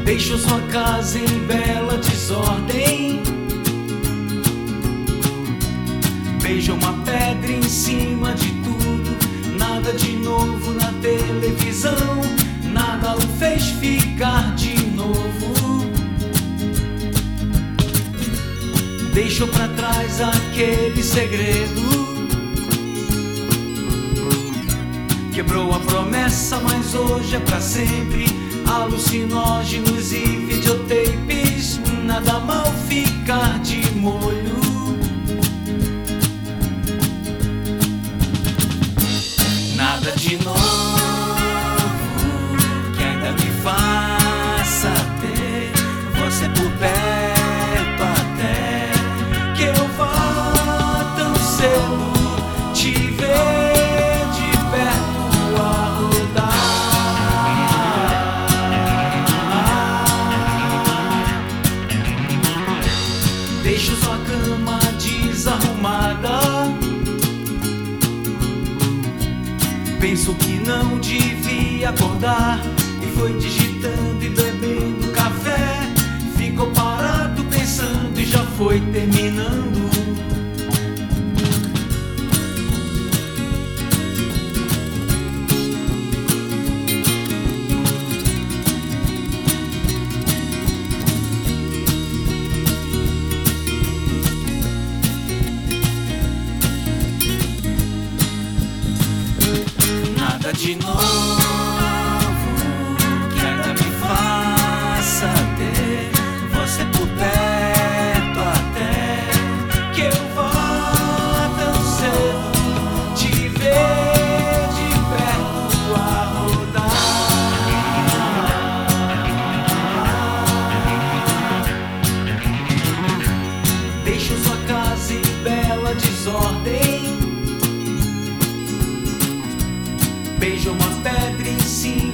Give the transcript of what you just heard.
Deixo sua casa em bela desordem. Vejo uma pedra em cima de tudo. Nada de novo na televisão. Nada o fez ficar de novo. Deixo pra trás aquele segredo. Quebrou a promessa, mas hoje é pra sempre. Alucinógenos e videotapes. Nada mal ficar de molho. Nada de novo que ainda me faça ter você por perto, até que eu vá tão cedo te ver de perto a rodar. Deixo sua cama desarrumada. Penso que não devia acordar e foi digitando e bebendo café. Ficou parado pensando e já foi terminando. Nada de novo que ainda me faça ter você por perto, até que eu vá tão cedo te ver de perto a rodar. Deixo sua casa em bela desordem. Beijo uma pedra em cima